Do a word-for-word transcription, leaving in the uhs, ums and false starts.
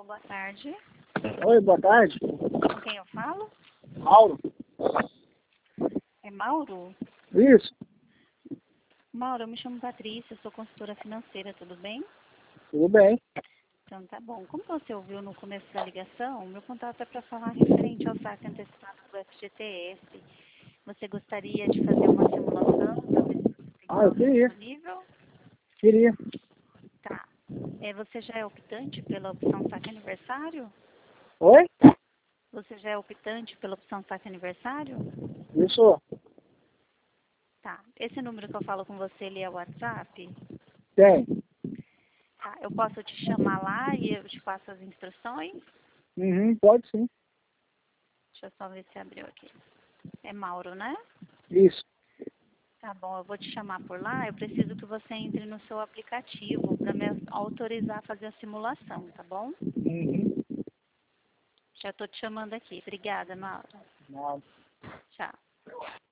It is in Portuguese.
Alô, boa tarde. Oi, boa tarde. Com quem eu falo? Mauro. É Mauro? Isso, Mauro, eu me chamo Patrícia, sou consultora financeira, tudo bem? tudo bem. Então tá bom. Como você ouviu no começo da ligação, meu contato é para falar referente ao saque antecipado do F G T S. Você gostaria de fazer uma simulação para ver se você tem Ah, eu algo queria. disponível? Queria. Tá. É, você já é optante pela opção saque aniversário? Oi? Você já é optante pela opção saque aniversário? Isso. Tá. Esse número que eu falo com você, ele é o WhatsApp? Tem. Tá. Eu posso te chamar lá e eu te passo as instruções? Uhum, pode sim. Deixa eu só ver se abriu aqui. É Mauro, né? Isso. Tá bom, eu vou te chamar por lá. Eu preciso que você entre no seu aplicativo para me autorizar a fazer a simulação, tá bom? Uhum. Já estou te chamando aqui. Obrigada, Mauro. Nada. Tchau.